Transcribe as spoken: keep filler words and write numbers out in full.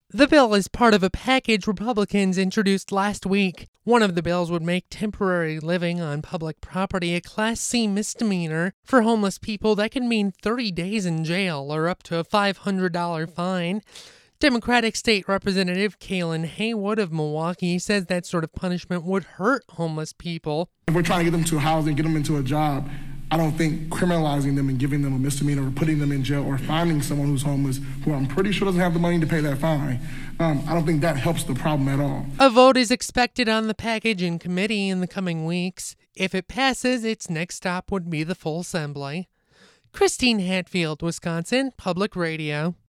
The bill is part of a package Republicans introduced last week. One of the bills would make temporary living on public property a Class C misdemeanor for homeless people. That could mean thirty days in jail or up to a five hundred dollars fine. Democratic State Representative Kaylin Haywood of Milwaukee says that sort of punishment would hurt homeless people. If we're trying to get them to housing, get them into a job, I don't think criminalizing them and giving them a misdemeanor or putting them in jail or finding someone who's homeless, who I'm pretty sure doesn't have the money to pay that fine, um, I don't think that helps the problem at all. A vote is expected on the package in committee in the coming weeks. If it passes, its next stop would be the full assembly. Christine Hatfield, Wisconsin Public Radio.